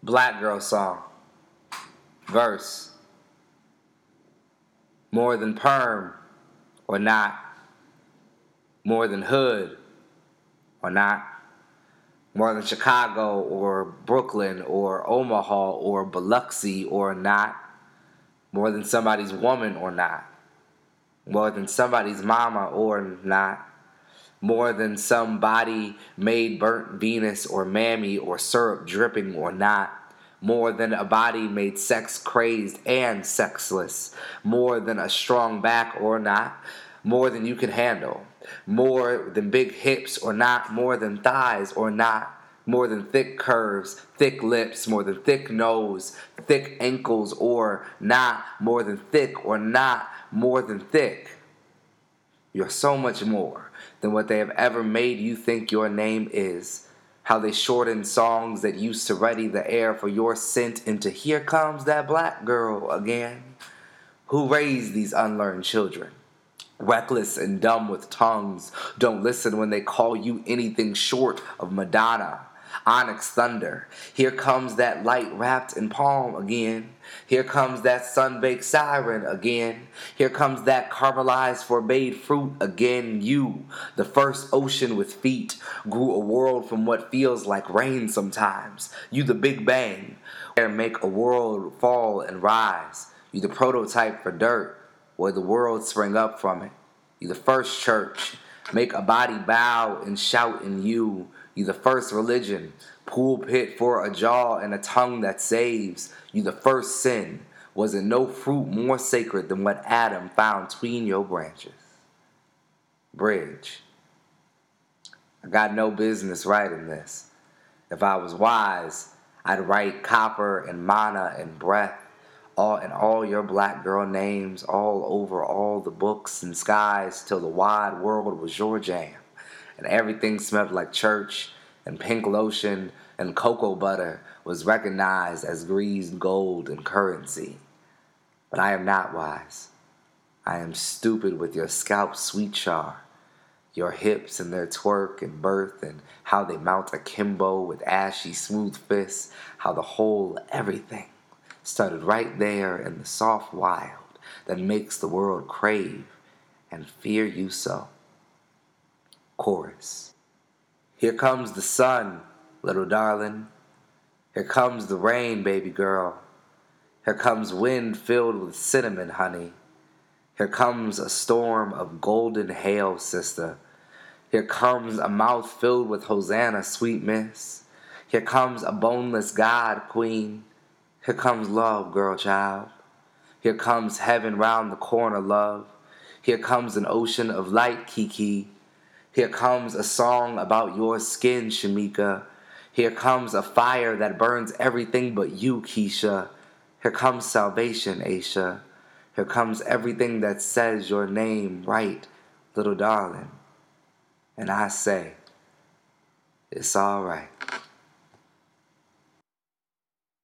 Black girl song. Verse. More than perm or not. More than hood or not. More than Chicago or Brooklyn or Omaha or Biloxi or not. More than somebody's woman or not. More than somebody's mama or not. More than somebody made burnt Venus or mammy or syrup dripping or not. More than a body made sex crazed and sexless. More than a strong back or not. More than you can handle. More than big hips or not. More than thighs or not. More than thick curves, thick lips, more than thick nose, thick ankles or not. More than thick or not. More than thick. You're so much more than what they have ever made you think your name is. How they shortened songs that used to ready the air for your scent into "Here comes that black girl again." Who raised these unlearned children? Reckless and dumb with tongues, don't listen when they call you anything short of Madonna. Onyx thunder. Here comes that light wrapped in palm again. Here comes that sun-baked siren again. Here comes that caramelized forbade fruit again. You, the first ocean with feet, grew a world from what feels like rain sometimes. You, the Big Bang, where make a world fall and rise. You, the prototype for dirt, where the world sprang up from it. You, the first church, make a body bow and shout in you. You, the first religion, pulpit for a jaw and a tongue that saves. You, the first sin, wasn't no fruit more sacred than what Adam found tween your branches. Bridge. I got no business writing this. If I was wise, I'd write copper and mana and breath, all your black girl names all over all the books and skies till the wide world was your jam. And everything smelled like church, and pink lotion and cocoa butter was recognized as greased gold and currency. But I am not wise. I am stupid with your scalp sweet char, your hips and their twerk and birth, and how they mount akimbo with ashy smooth fists, how the whole everything started right there in the soft wild that makes the world crave and fear you so. Chorus. Here comes the sun, little darling. Here comes the rain, baby girl. Here comes wind filled with cinnamon honey. Here comes a storm of golden hail, sister. Here comes a mouth filled with Hosanna, sweet miss. Here comes a boneless God, queen. Here comes love, girl child. Here comes heaven round the corner, love. Here comes an ocean of light, Kiki. Here comes a song about your skin, Shamika. Here comes a fire that burns everything but you, Keisha. Here comes salvation, Aisha. Here comes everything that says your name right, little darling. And I say, it's all right.